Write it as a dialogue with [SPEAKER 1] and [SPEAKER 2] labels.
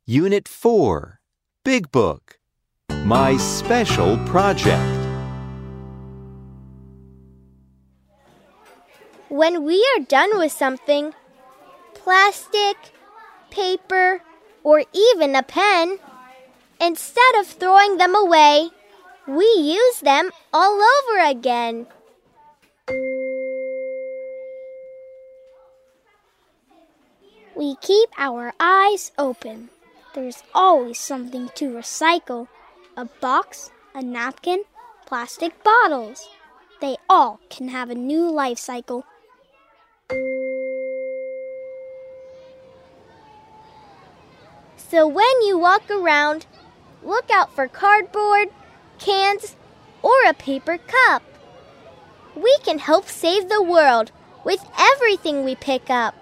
[SPEAKER 1] Unit 4, Big Book, My Special Project.
[SPEAKER 2] When we are done with something, plastic, paper, or even a pen, instead of throwing them away, we use them all over again.
[SPEAKER 3] We keep our eyes open. There's always something to recycle. A box, a napkin, plastic bottles. They all can have a new life cycle.
[SPEAKER 2] So when you walk around, look out for cardboard, cans, or a paper cup. We can help save the world with everything we pick up.